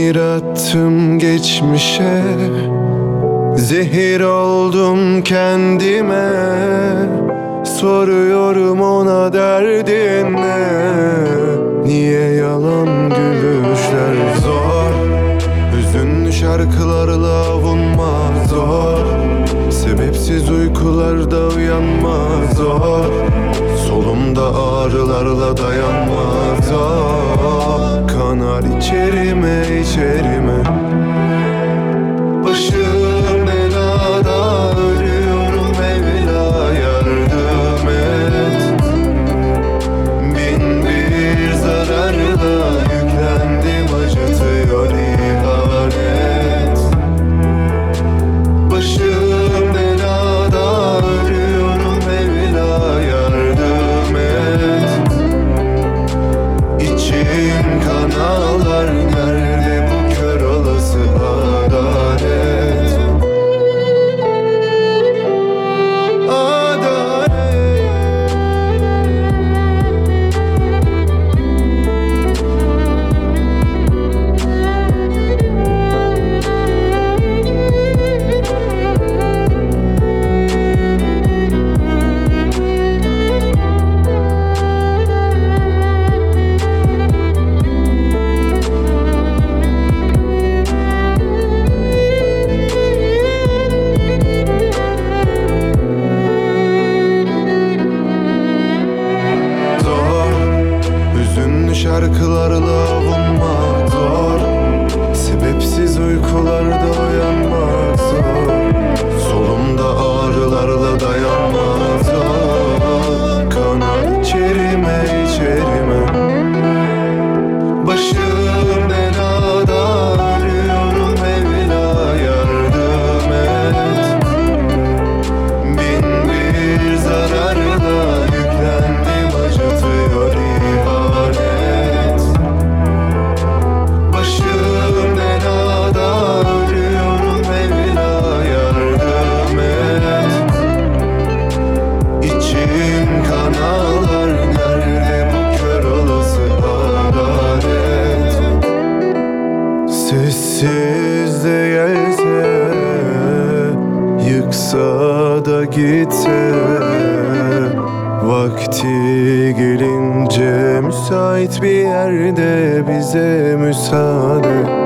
Nehir attım geçmişe, zehir oldum kendime. Soruyorum ona derdin ne? Niye yalan gülüşler zor? Hüzünlü şarkılarla avunma zor. Sebepsiz uykularda uyanma zor. Solumda ağrılarla dayanma zor. Kanar içerime içerime. Başım belada, ölüyorum Mevla yardım et. Bin bir zararla yüklendim, acıtıyor ihanet. Başım belada, ölüyorum Mevla yardım et. İçim kan ağlar, nerede bu kör olası adalet? Şarkılarla avunmak zor. Sebepsiz uykularda uyanmak zor. Solumda ağrılarla dayanmak zor. Kanar içerime içerime. Başım belada, ölüyorum Mevla yardım et. Bin bir zararla yüklendim, acıtıyor ihanet. Sessiz de gelse, yıksa da gitse, vakti gelince müsait bir yerde bize müsaade.